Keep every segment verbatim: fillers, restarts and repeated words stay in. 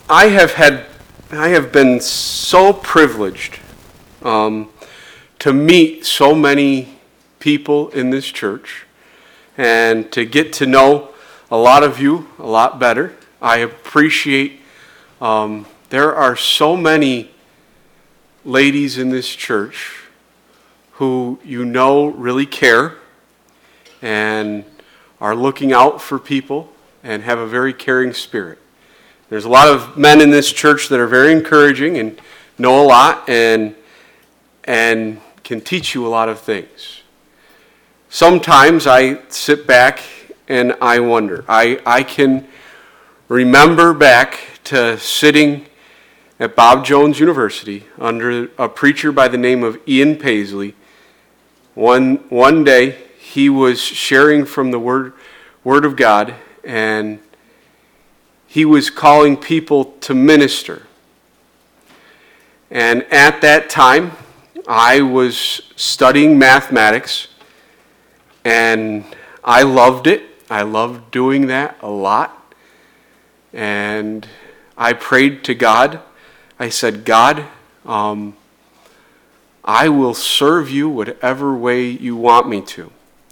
I have had, I have been so privileged um, to meet so many people in this church and to get to know a lot of you a lot better. I appreciate, um, there are so many ladies in this church who you know really care and are looking out for people and have a very caring spirit. There's a lot of men in this church that are very encouraging and know a lot and and can teach you a lot of things. Sometimes I sit back and I wonder. I, I can remember back to sitting at Bob Jones University under a preacher by the name of Ian Paisley. One, one day he was sharing from the Word, Word of God, and he was calling people to minister. And at that time, I was studying mathematics, and I loved it. I loved doing that a lot. And I prayed to God. I said, God, um, I will serve you whatever way you want me to.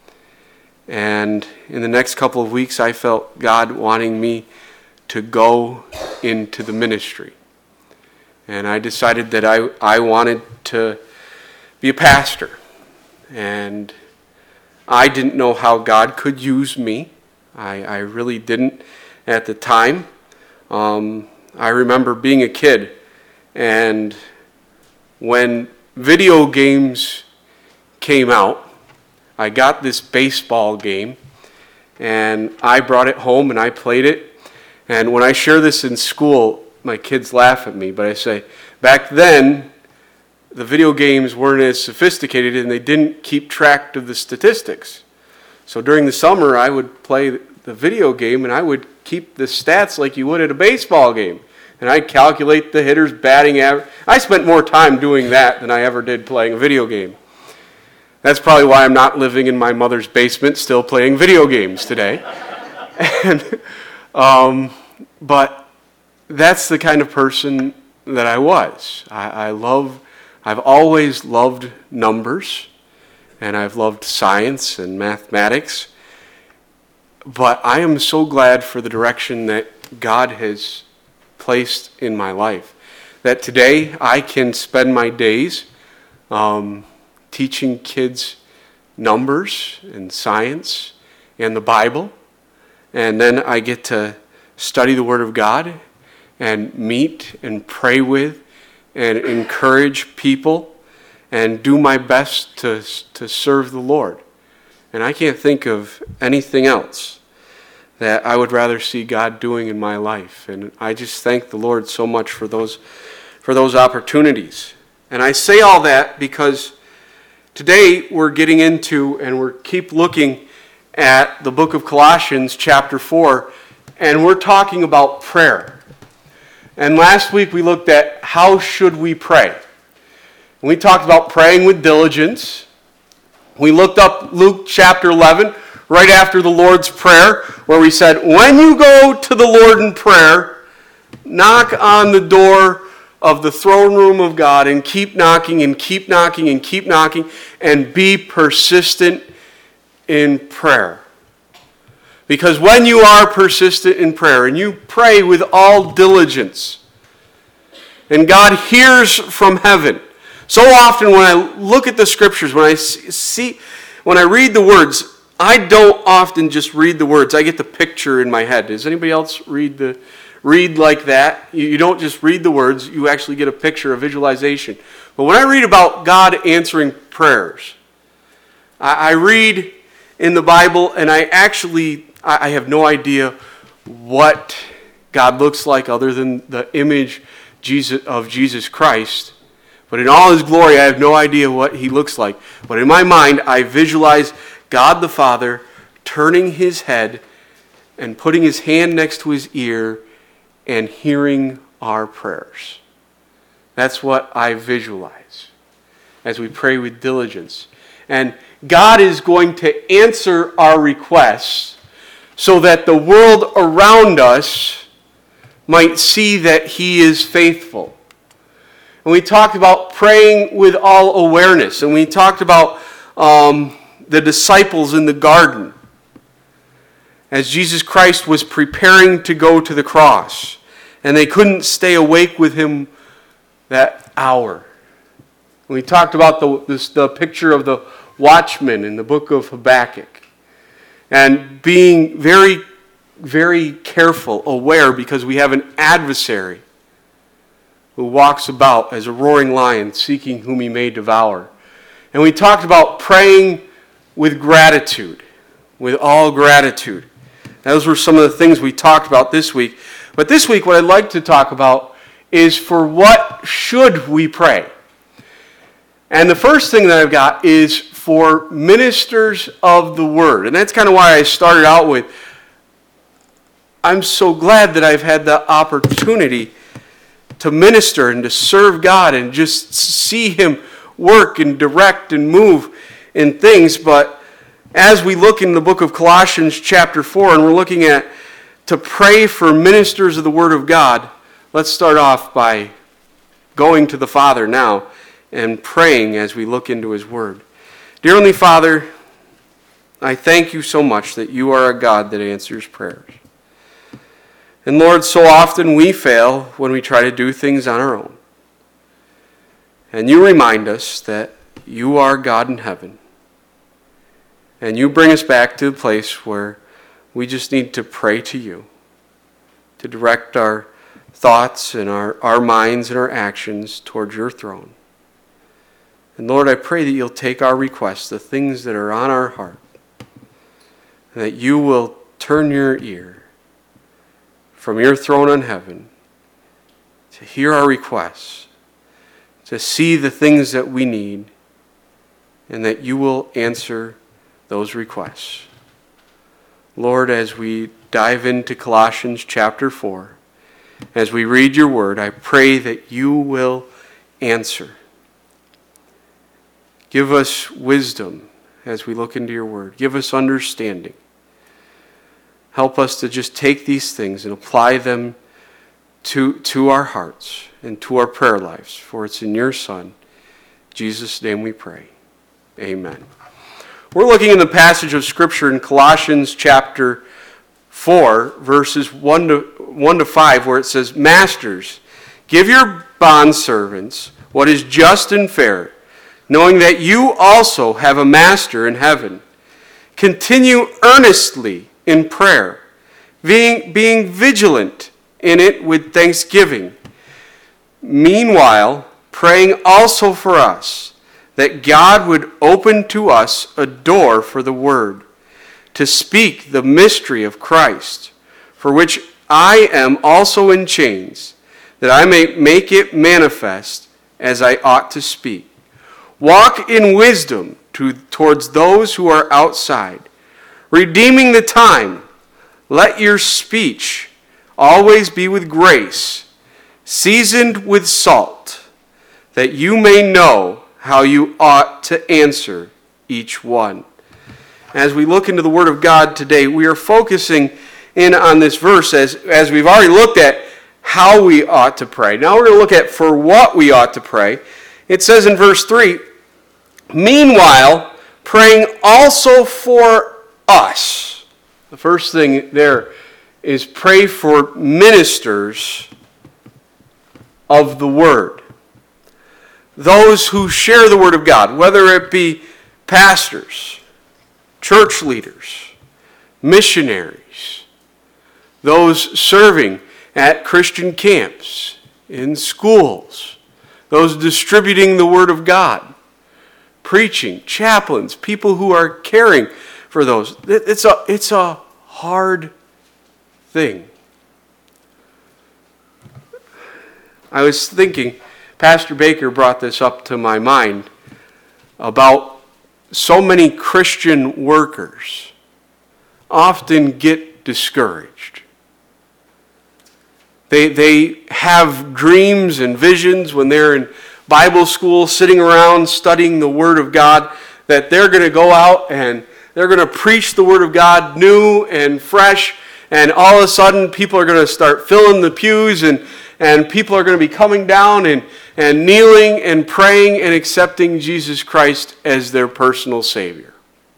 And in the next couple of weeks, I felt God wanting me to go into the ministry. And I decided that I, I wanted to be a pastor. And I didn't know how God could use me. I, I really didn't at the time. Um, I remember being a kid, and when video games came out, I got this baseball game, and I brought it home and I played it. And when I share this in school, my kids laugh at me, but I say, back then, the video games weren't as sophisticated and they didn't keep track of the statistics. So during the summer, I would play the video game and I would keep the stats like you would at a baseball game. And I'd calculate the hitter's batting average. I spent more time doing that than I ever did playing a video game. That's probably why I'm not living in my mother's basement still playing video games today. and... Um, but that's the kind of person that I was. I, I love, I've always loved numbers, and I've loved science and mathematics. But I am so glad for the direction that God has placed in my life, that today I can spend my days um, teaching kids numbers and science and the Bible. And then I get to study the Word of God and meet and pray with and encourage people and do my best to, to serve the Lord. And I can't think of anything else that I would rather see God doing in my life. And I just thank the Lord so much for those, for those opportunities. And I say all that because today we're getting into and we're keep looking at the book of Colossians chapter four, and we're talking about prayer. And last week we looked at how should we pray. And we talked about praying with diligence. We looked up Luke chapter eleven, right after the Lord's Prayer, where we said, when you go to the Lord in prayer, knock on the door of the throne room of God and keep knocking and keep knocking and keep knocking and be persistent in prayer. Because when you are persistent in prayer and you pray with all diligence, and God hears from heaven. So often when I look at the scriptures, when I see, when I read the words, I don't often just read the words. I get the picture in my head. Does anybody else read the read like that? You don't just read the words, you actually get a picture, a visualization. But when I read about God answering prayers, I, I read in the Bible, and I actually, I have no idea what God looks like other than the image Jesus, of Jesus Christ. But in all his glory, I have no idea what he looks like. But in my mind, I visualize God the Father turning his head and putting his hand next to his ear and hearing our prayers. That's what I visualize as we pray with diligence. And God is going to answer our requests so that the world around us might see that He is faithful. And we talked about praying with all awareness. And we talked about um, the disciples in the garden as Jesus Christ was preparing to go to the cross. And they couldn't stay awake with Him that hour. We talked about the, this, the picture of the watchman in the book of Habakkuk. And being very, very careful, aware, because we have an adversary who walks about as a roaring lion, seeking whom he may devour. And we talked about praying with gratitude, with all gratitude. Those were some of the things we talked about this week. But this week, what I'd like to talk about is for what should we pray? And the first thing that I've got is for ministers of the Word. And that's kind of why I started out with, I'm so glad that I've had the opportunity to minister and to serve God and just see Him work and direct and move in things. But as we look in the book of Colossians chapter four, and we're looking at to pray for ministers of the Word of God, let's start off by going to the Father now and praying as we look into His Word. Dear Heavenly Father, I thank You so much that You are a God that answers prayers. And Lord, so often we fail when we try to do things on our own. And You remind us that You are God in heaven. And You bring us back to the place where we just need to pray to You, to direct our thoughts and our, our minds and our actions towards Your throne. And Lord, I pray that You'll take our requests, the things that are on our heart, and that You will turn Your ear from Your throne in heaven to hear our requests, to see the things that we need, and that You will answer those requests. Lord, as we dive into Colossians chapter four, as we read Your Word, I pray that You will answer. Give us wisdom as we look into Your Word. Give us understanding. Help us to just take these things and apply them to, to our hearts and to our prayer lives. For it's in Your Son, Jesus' name we pray. Amen. We're looking in the passage of Scripture in Colossians chapter four, verses one to, one to five, where it says, Masters, give your bondservants what is just and fair, knowing that you also have a master in heaven. Continue earnestly in prayer, being, being vigilant in it with thanksgiving. Meanwhile, praying also for us, that God would open to us a door for the word, to speak the mystery of Christ, for which I am also in chains, that I may make it manifest as I ought to speak. Walk in wisdom to, towards those who are outside, redeeming the time. Let your speech always be with grace, seasoned with salt, that you may know how you ought to answer each one. As we look into the Word of God today, we are focusing in on this verse as, as we've already looked at how we ought to pray. Now we're going to look at for what we ought to pray. It says in verse three, meanwhile, praying also for us. The first thing there is pray for ministers of the Word. Those who share the Word of God, whether it be pastors, church leaders, missionaries, those serving at Christian camps, in schools, those distributing the Word of God, preaching, chaplains, people who are caring for those. It's a, it's a hard thing. I was thinking, Pastor Baker brought this up to my mind about so many Christian workers often get discouraged. They, they have dreams and visions when they're in Bible school, sitting around studying the Word of God, that they're going to go out and they're going to preach the Word of God new and fresh, and all of a sudden people are going to start filling the pews, and, and people are going to be coming down and, and kneeling and praying and accepting Jesus Christ as their personal Savior.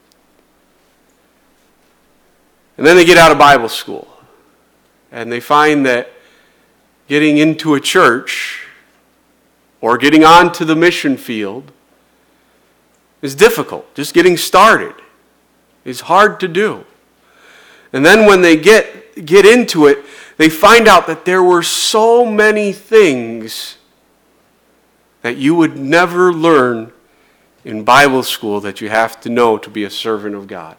And then they get out of Bible school, and they find that getting into a church or getting onto the mission field is difficult. Just getting started is hard to do. And then when they get, get into it, they find out that there were so many things that you would never learn in Bible school that you have to know to be a servant of God.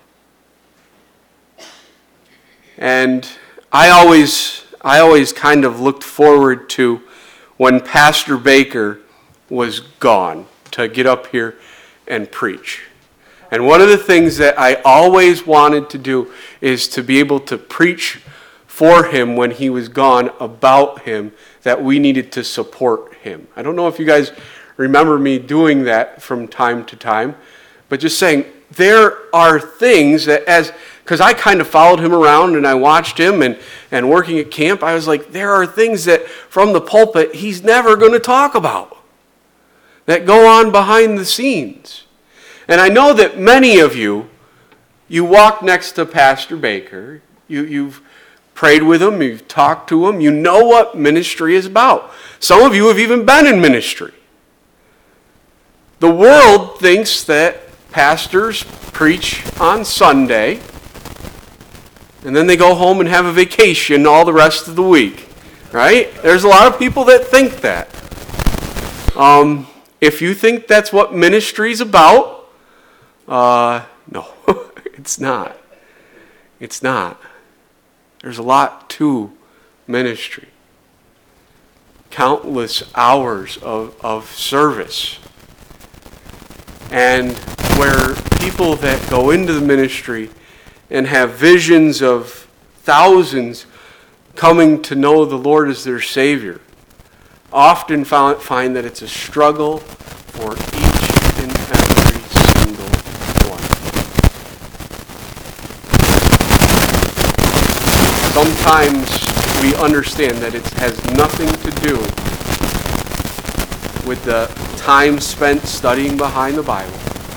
And I always, I always kind of looked forward to when Pastor Baker was gone to get up here and preach. And one of the things that I always wanted to do is to be able to preach for him when he was gone about him, that we needed to support him. I don't know if you guys remember me doing that from time to time, but just saying there are things that as, because I kind of followed him around and I watched him and, and working at camp, I was like, there are things that from the pulpit he's never going to talk about that go on behind the scenes. And I know that many of you, you walk next to Pastor Baker, you, you've prayed with him, you've talked to him, you know what ministry is about. Some of you have even been in ministry. The world thinks that pastors preach on Sunday, and then they go home and have a vacation all the rest of the week, right? There's a lot of people that think that. Um, if you think that's what ministry is about, uh, no, it's not. It's not. There's a lot to ministry. Countless hours of, of service. And where people that go into the ministry and have visions of thousands coming to know the Lord as their Savior often find that it's a struggle for each and every single one. Sometimes we understand that it has nothing to do with the time spent studying behind the Bible,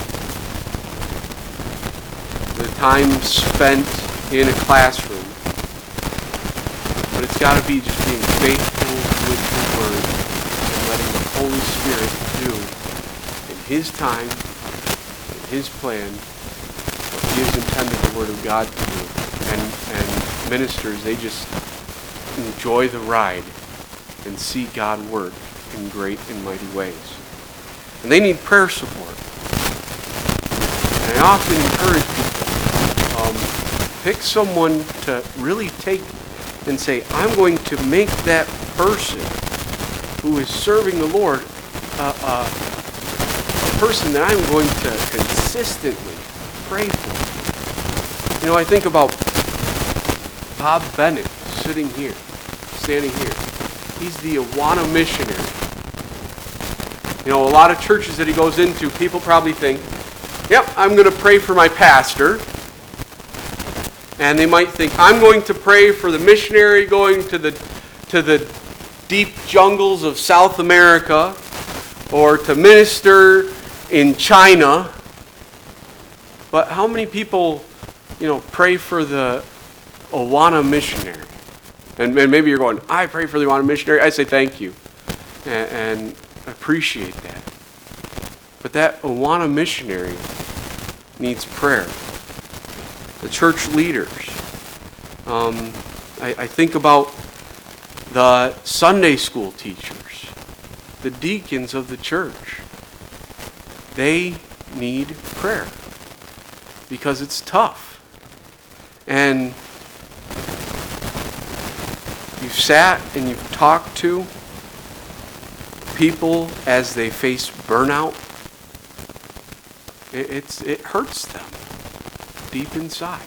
the time spent in a classroom, but it's got to be just being faithful with the Word and letting the Holy Spirit do in His time, in His plan, what He has intended the Word of God to do. And, and ministers, they just enjoy the ride and see God work in great and mighty ways. And they need prayer support. And I often encourage people, um, pick someone to really take and say, I'm going to make that person who is serving the Lord uh, uh, a person that I'm going to consistently pray for. You know, I think about Bob Bennett sitting here, standing here. He's the Awana missionary. You know, a lot of churches that he goes into, people probably think, yep, I'm going to pray for my pastor. And they might think, I'm going to pray for the missionary going to the to the deep jungles of South America, or to minister in China. But how many people, you know, pray for the Awana missionary? And, and maybe you're going, I pray for the Awana missionary. I say thank you and, and appreciate that. But that Awana missionary needs prayer. The church leaders. Um, I, I think about the Sunday school teachers, the deacons of the church. They need prayer because it's tough. And you've sat and you've talked to people as they face burnout. It, it's, it hurts them deep inside.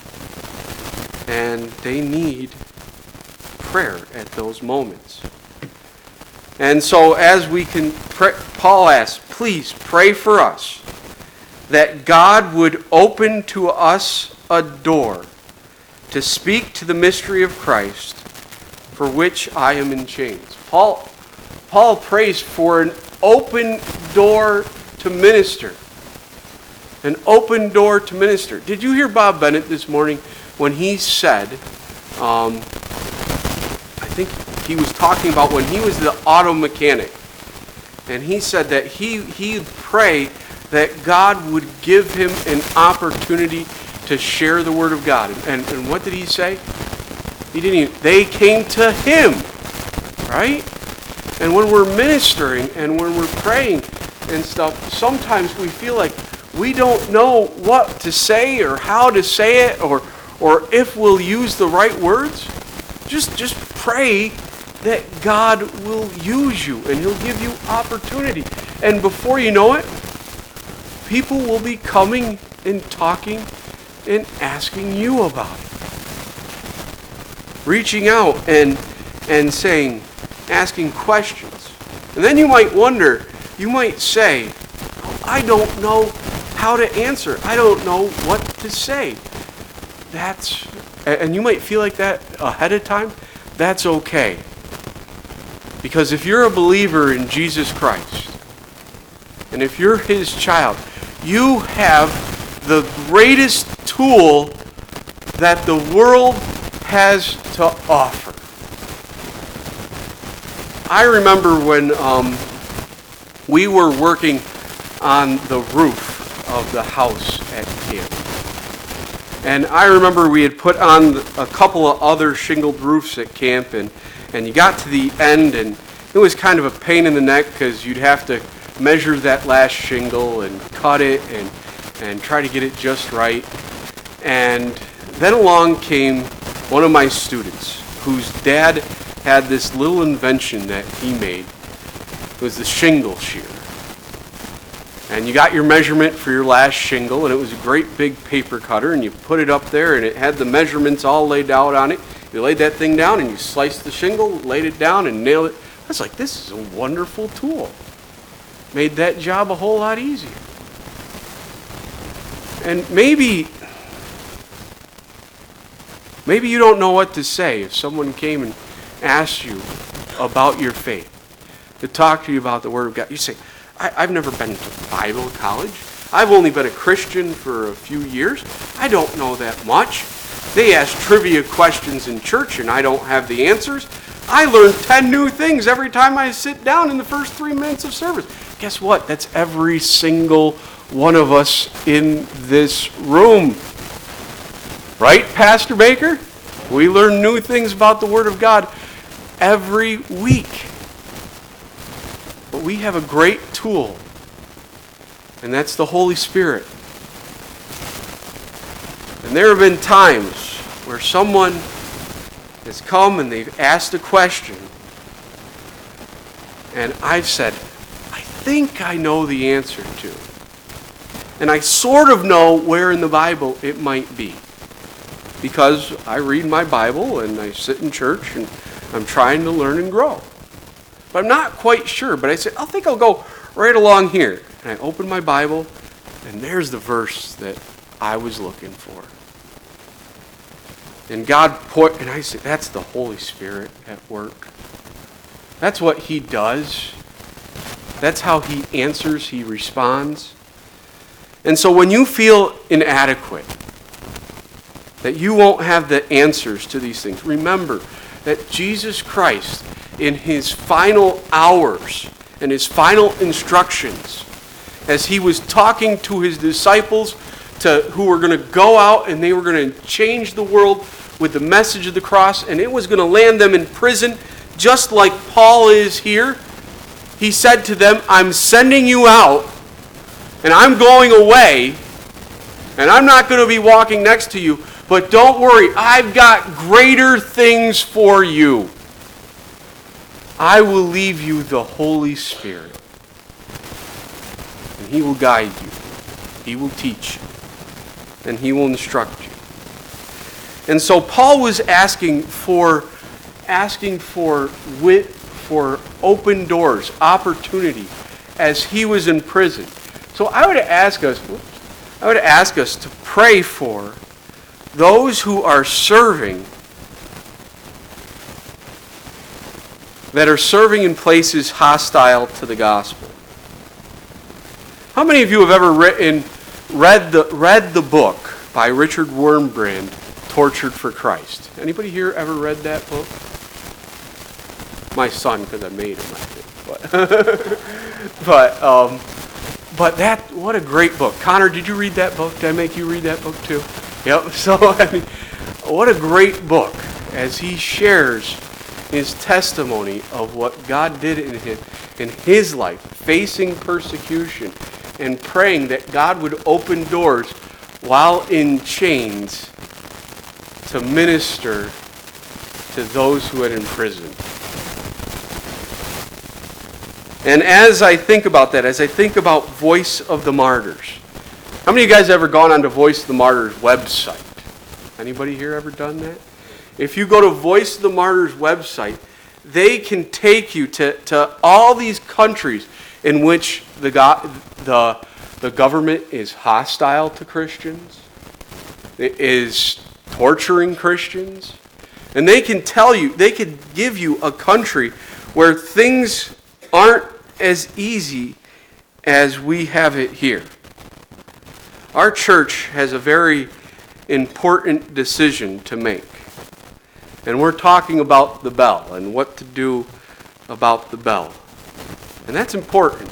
And they need prayer at those moments. And so as we can, pray, Paul asks, please pray for us that God would open to us a door to speak to the mystery of Christ, for which I am in chains. Paul, Paul prays for an open door to minister. An open door to minister. Did you hear Bob Bennett this morning when he said, um, I think he was talking about when he was the auto mechanic, and he said that he he'd pray that God would give him an opportunity to share the Word of God. And, and what did he say? He didn't even, they came to him, right? And when we're ministering and when we're praying and stuff, sometimes we feel like we don't know what to say or how to say it or or if we'll use the right words. Just just pray that God will use you and He'll give you opportunity. And before you know it, people will be coming and talking and asking you about it. Reaching out and and saying, asking questions. And then you might wonder, you might say, I don't know how to answer. I don't know what to say. That's, and you might feel like that ahead of time. That's okay. Because if you're a believer in Jesus Christ, and if you're His child, you have the greatest tool that the world has to offer. I remember when um, we were working on the roof of the house at camp. And I remember we had put on a couple of other shingled roofs at camp, and, and you got to the end, and it was kind of a pain in the neck because you'd have to measure that last shingle and cut it and, and try to get it just right. And then along came one of my students whose dad had this little invention that he made. It was the shingle shear. And you got your measurement for your last shingle, and it was a great big paper cutter, and you put it up there, and it had the measurements all laid out on it. You laid that thing down, and you sliced the shingle, laid it down, and nailed it. I was like, this is a wonderful tool. Made that job a whole lot easier. And maybe, maybe you don't know what to say if someone came and asked you about your faith, to talk to you about the Word of God. You say, I, I've never been to Bible college. I've only been a Christian for a few years. I don't know that much. They ask trivia questions in church and I don't have the answers. I learn ten new things every time I sit down in the first three minutes of service. Guess what? That's every single one of us in this room. Right, Pastor Baker? We learn new things about the Word of God every week. But we have a great tool, and that's the Holy Spirit. And there have been times where someone has come and they've asked a question, and I've said, I think I know the answer to. And I sort of know where in the Bible it might be. Because I read my Bible and I sit in church and I'm trying to learn and grow. But I'm not quite sure. But I said, I think I'll go right along here. And I open my Bible, and there's the verse that I was looking for. And God put, and I said, that's the Holy Spirit at work. That's what He does. That's how He answers, He responds. And so when you feel inadequate, that you won't have the answers to these things, remember that Jesus Christ, in His final hours and His final instructions, as He was talking to His disciples to, who were going to go out and they were going to change the world with the message of the cross, and it was going to land them in prison just like Paul is here. He said to them, I'm sending you out, and I'm going away, and I'm not going to be walking next to you, but don't worry, I've got greater things for you. I will leave you the Holy Spirit, and He will guide you. He will teach you, and He will instruct you. And so Paul was asking for, asking for wit, for open doors, opportunity, as he was in prison. So I would ask us, I would ask us to pray for those who are serving, that are serving in places hostile to the gospel. How many of you have ever written, read the read the book by Richard Wurmbrand, Tortured for Christ? Anybody here ever read that book? My son, because I made him, I think. But, but, um, but that, what a great book. Connor, did you read that book? Did I make you read that book too? Yep. So, I mean, what a great book as he shares his testimony of what God did in his, in his life, facing persecution and praying that God would open doors while in chains to minister to those who had imprisoned. And as I think about that, as I think about Voice of the Martyrs, how many of you guys ever gone on to Voice of the Martyrs website? Anybody here ever done that? If you go to Voice of the Martyrs website, they can take you to, to all these countries in which the, go, the, the government is hostile to Christians, is torturing Christians, and they can tell you, they can give you a country where things aren't as easy as we have it here. Our church has a very important decision to make. And we're talking about the bell and what to do about the bell. And that's important.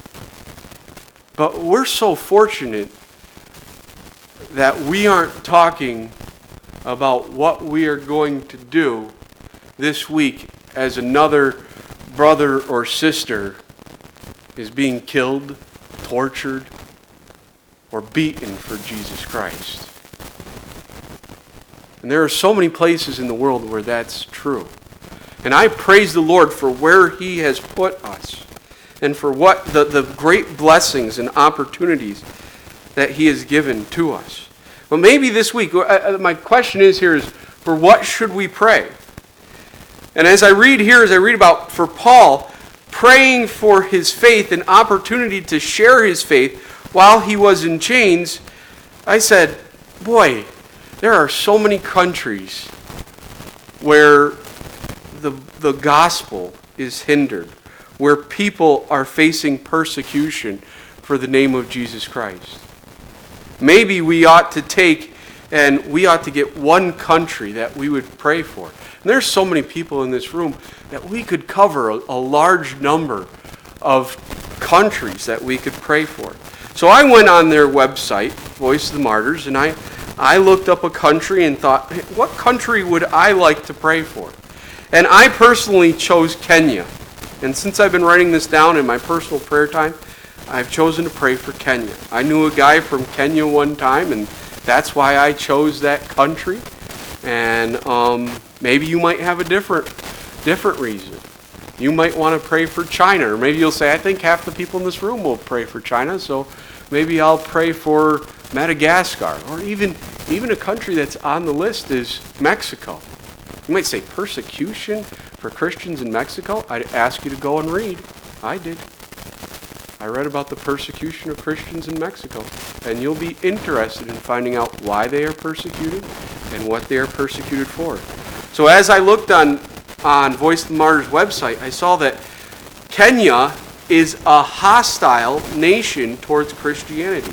But we're so fortunate that we aren't talking about what we are going to do this week as another brother or sister is being killed, tortured, or beaten for Jesus Christ. And there are so many places in the world where that's true. And I praise the Lord for where He has put us and for what the, the great blessings and opportunities that He has given to us. But maybe this week, my question is here is, for what should we pray? And as I read here, as I read about, for Paul, praying for his faith, an opportunity to share his faith while he was in chains, I said, boy, there are so many countries where the, the gospel is hindered, where people are facing persecution for the name of Jesus Christ. Maybe we ought to take and we ought to get one country that we would pray for. And there's so many people in this room that we could cover a, a large number of countries that we could pray for. So I went on their website, Voice of the Martyrs, and I, I looked up a country and thought, hey, what country would I like to pray for? And I personally chose Kenya. And since I've been writing this down in my personal prayer time, I've chosen to pray for Kenya. I knew a guy from Kenya one time, and that's why I chose that country. And um, maybe you might have a different, different reason. You might want to pray for China, or maybe you'll say, I think half the people in this room will pray for China, so maybe I'll pray for Madagascar, or even, even a country that's on the list is Mexico. You might say, persecution for Christians in Mexico? I'd ask you to go and read. I did. I read about the persecution of Christians in Mexico, and you'll be interested in finding out why they are persecuted and what they are persecuted for. So as I looked on, on Voice of the Martyrs website, I saw that Kenya is a hostile nation towards Christianity.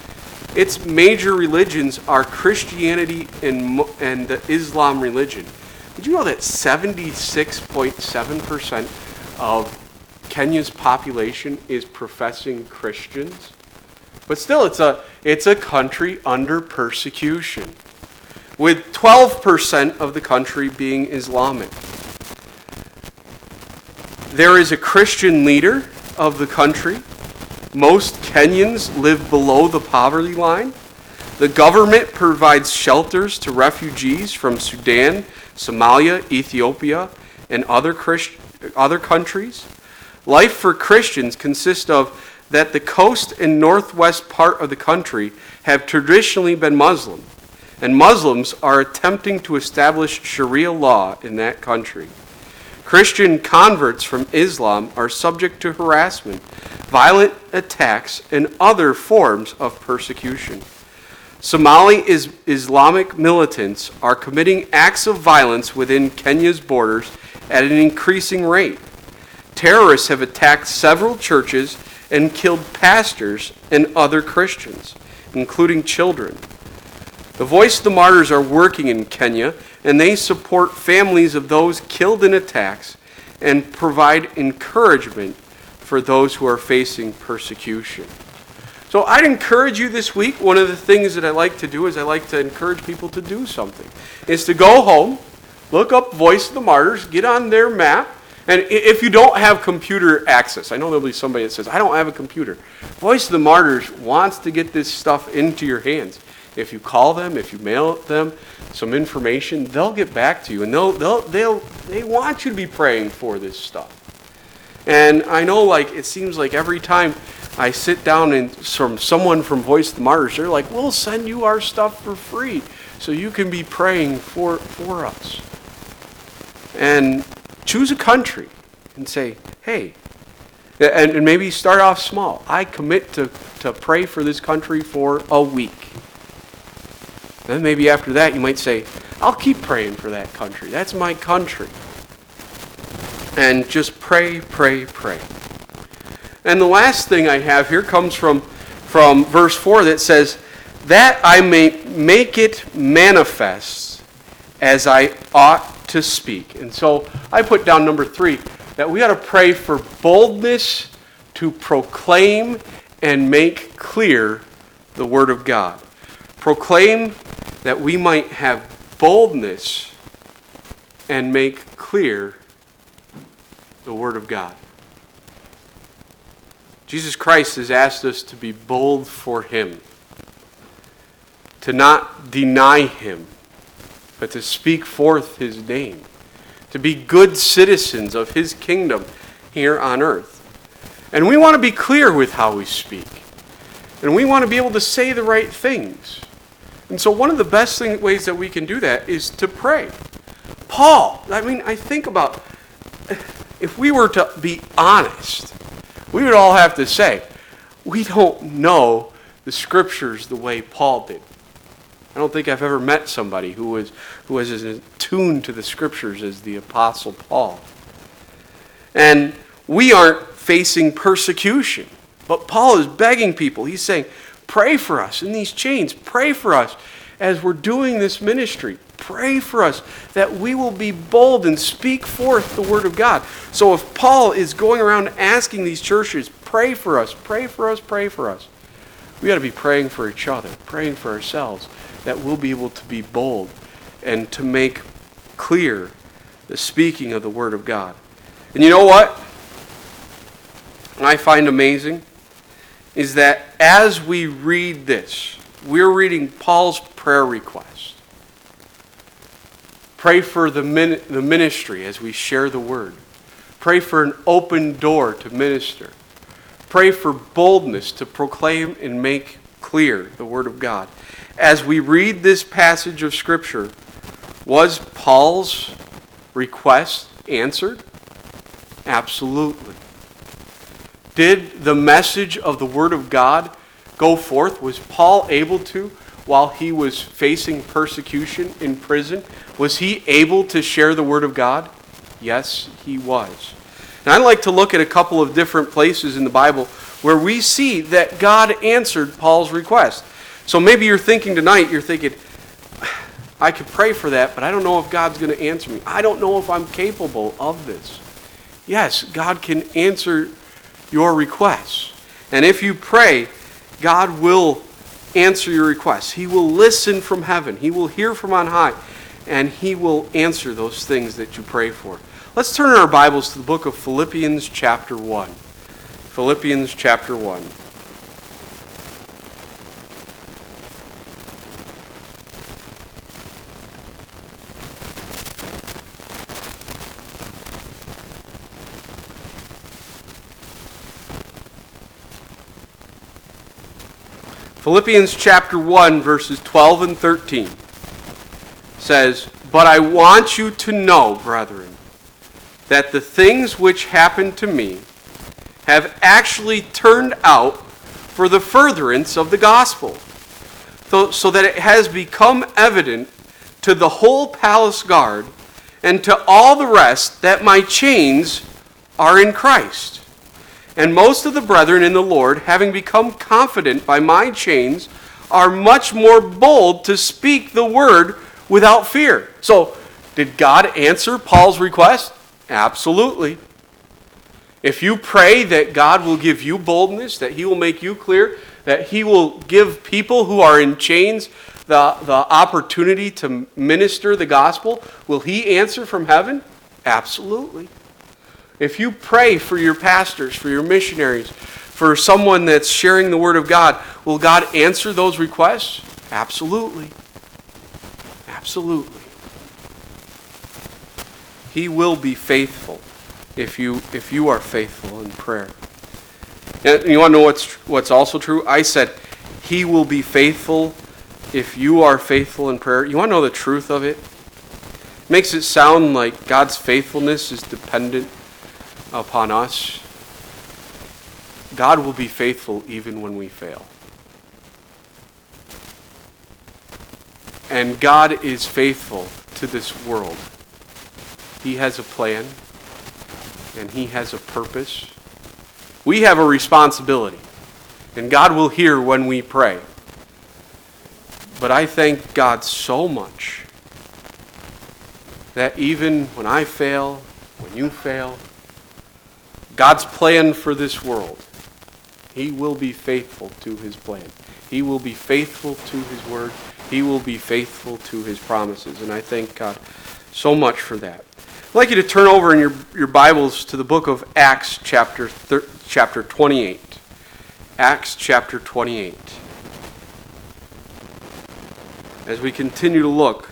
Its major religions are Christianity and, and the Islam religion. Did you know that seventy-six point seven percent of Kenya's population is professing Christians? But still, it's a, it's a country under persecution, with twelve percent of the country being Islamic. There is a Christian leader of the country. Most Kenyans live below the poverty line. The government provides shelters to refugees from Sudan, Somalia, Ethiopia, and other Christ- other countries. Life for Christians consists of that the coast and northwest part of the country have traditionally been Muslim, and Muslims are attempting to establish Sharia law in that country. Christian converts from Islam are subject to harassment, violent attacks, and other forms of persecution. Somali is Islamic militants are committing acts of violence within Kenya's borders at an increasing rate. Terrorists have attacked several churches and killed pastors and other Christians, including children. The Voice of the Martyrs are working in Kenya, and they support families of those killed in attacks and provide encouragement for those who are facing persecution. So I'd encourage you this week, one of the things that I like to do is I like to encourage people to do something, is to go home, look up Voice of the Martyrs, get on their map, and if you don't have computer access, I know there'll be somebody that says, I don't have a computer. Voice of the Martyrs wants to get this stuff into your hands. If you call them, if you mail them some information, they'll get back to you, and they'll they'll they'll they want you to be praying for this stuff. And I know, like, it seems like every time I sit down and from someone from Voice of the Martyrs, they're like, we'll send you our stuff for free so you can be praying for for us. And choose a country and say, hey, and, and maybe start off small. I commit to, to pray for this country for a week. Then maybe after that you might say, I'll keep praying for that country. That's my country. And just pray, pray, pray. And the last thing I have here comes from, from verse four that says, that I may make it manifest as I ought to speak. And so I put down number three, that we ought to pray for boldness to proclaim and make clear the Word of God. Proclaim that we might have boldness and make clear the Word of God. Jesus Christ has asked us to be bold for Him, to not deny Him, but to speak forth His name, to be good citizens of His kingdom here on earth. And we want to be clear with how we speak. And we want to be able to say the right things. And so one of the best thing, ways that we can do that is to pray. Paul, I mean, I think about, if we were to be honest, we would all have to say, we don't know the Scriptures the way Paul did. I don't think I've ever met somebody who was who was as attuned to the Scriptures as the Apostle Paul. And we aren't facing persecution, but Paul is begging people. He's saying, pray for us in these chains. Pray for us as we're doing this ministry. Pray for us that we will be bold and speak forth the Word of God. So if Paul is going around asking these churches, pray for us, pray for us, pray for us, we got to be praying for each other, praying for ourselves, that we'll be able to be bold and to make clear the speaking of the Word of God. And you know what I find amazing is that as we read this, we're reading Paul's prayer request. Pray for the min- the ministry as we share the Word. Pray for an open door to minister. Pray for boldness to proclaim and make clear the Word of God. As we read this passage of Scripture, was Paul's request answered? Absolutely. Did the message of the Word of God go forth? Was Paul able to, while he was facing persecution in prison, was he able to share the Word of God? Yes, he was. And I'd like to look at a couple of different places in the Bible where we see that God answered Paul's request. So maybe you're thinking tonight, you're thinking, I could pray for that, but I don't know if God's going to answer me. I don't know if I'm capable of this. Yes, God can answer your requests. And if you pray, God will answer your requests. He will listen from heaven. He will hear from on high. And He will answer those things that you pray for. Let's turn our Bibles to the book of Philippians chapter one. Philippians chapter one. Philippians chapter one, verses twelve and thirteen says, "But I want you to know, brethren, that the things which happened to me have actually turned out for the furtherance of the gospel, so, so that it has become evident to the whole palace guard and to all the rest that my chains are in Christ. And most of the brethren in the Lord, having become confident by my chains, are much more bold to speak the word without fear. So, did God answer Paul's request? Absolutely. If you pray that God will give you boldness, that he will make you clear, that he will give people who are in chains the, the opportunity to minister the gospel, will he answer from heaven? Absolutely. If you pray for your pastors, for your missionaries, for someone that's sharing the word of God, will God answer those requests? Absolutely. Absolutely. He will be faithful if you if you are faithful in prayer. And you want to know what's what's also true? I said he will be faithful if you are faithful in prayer. You want to know the truth of it? It makes it sound like God's faithfulness is dependent upon us. God will be faithful even when we fail. And God is faithful to this world. He has a plan, and he has a purpose. We have a responsibility, and God will hear when we pray. But I thank God so much that even when I fail, when you fail, God's plan for this world, he will be faithful to his plan. He will be faithful to his word. He will be faithful to his promises. And I thank God so much for that. I'd like you to turn over in your, your Bibles to the book of Acts chapter thir- chapter twenty-eight. Acts chapter twenty-eight. As we continue to look,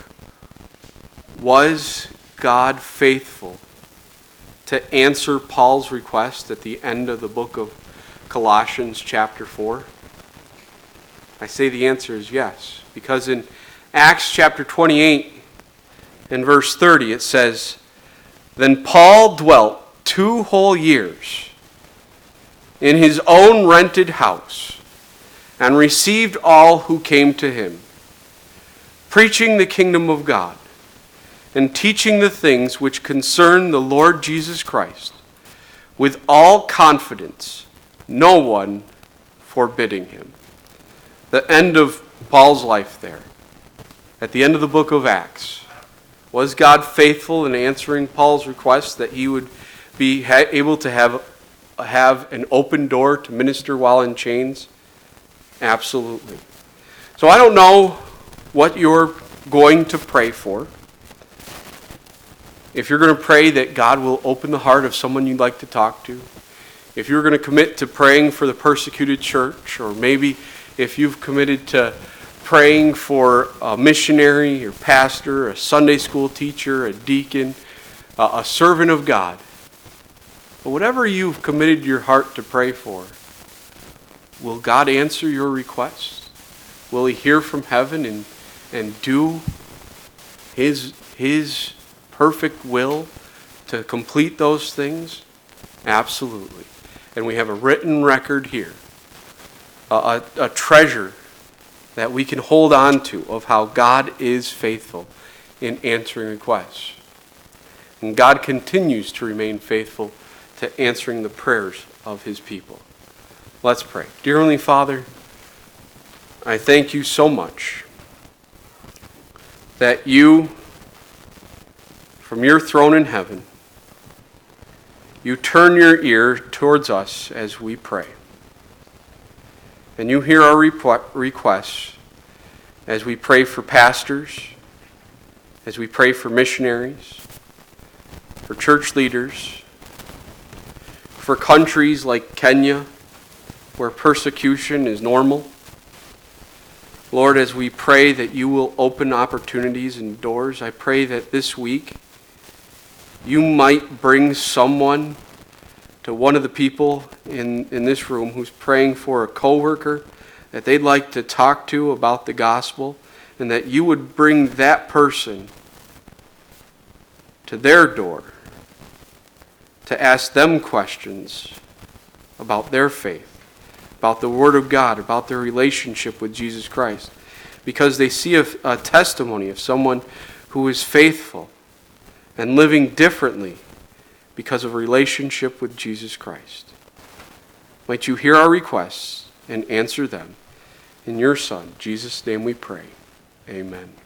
was God faithful to answer Paul's request at the end of the book of Colossians chapter four? I say the answer is yes, because in Acts chapter twenty-eight and verse thirty it says, "Then Paul dwelt two whole years in his own rented house and received all who came to him, preaching the kingdom of God and teaching the things which concern the Lord Jesus Christ with all confidence, no one forbidding him." The end of Paul's life there, at the end of the book of Acts. Was God faithful in answering Paul's request that he would be able to have, have an open door to minister while in chains? Absolutely. So I don't know what you're going to pray for. If you're going to pray that God will open the heart of someone you'd like to talk to, if you're going to commit to praying for the persecuted church, or maybe if you've committed to praying for a missionary, or pastor, a Sunday school teacher, a deacon, a servant of God, but whatever you've committed your heart to pray for, will God answer your requests? Will he hear from heaven and, and do his, his perfect will to complete those things? Absolutely. And we have a written record here, a, a, a treasure that we can hold on to of how God is faithful in answering requests. And God continues to remain faithful to answering the prayers of his people. Let's pray. Dear Heavenly Father, I thank you so much that you, from your throne in heaven, you turn your ear towards us as we pray. And you hear our requests as we pray for pastors, as we pray for missionaries, for church leaders, for countries like Kenya, where persecution is normal. Lord, as we pray that you will open opportunities and doors, I pray that this week you might bring someone to one of the people in, in this room who's praying for a coworker that they'd like to talk to about the gospel, and that you would bring that person to their door to ask them questions about their faith, about the Word of God, about their relationship with Jesus Christ. because they see a, a testimony of someone who is faithful and living differently because of a relationship with Jesus Christ. Might you hear our requests and answer them. In your Son, Jesus' name we pray. Amen.